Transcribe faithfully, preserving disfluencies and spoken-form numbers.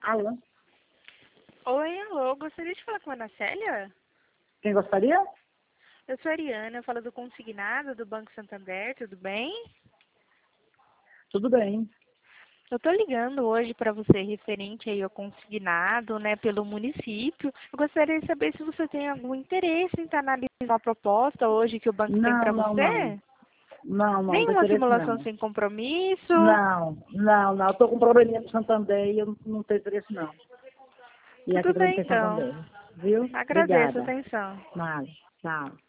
Alô? Oi, alô, gostaria de falar com a Ana Célia? Quem gostaria? Eu sou a Ariana, eu falo do Consignado, do Banco Santander, tudo bem? Tudo bem. Eu tô ligando hoje para você referente aí ao consignado, né, pelo município. Eu gostaria de saber se você tem algum interesse em estar analisando uma proposta hoje que o banco tem Não, para não, não. você? Não, não, não tem Nenhuma interesse simulação não. sem compromisso? Não, não, não. Eu tô com um probleminha com Santander e eu não, não tenho interesse não. E aqui Tudo também não bem tem então. Santander. Viu? Agradeço a Obrigada. atenção. Nada. Tchau.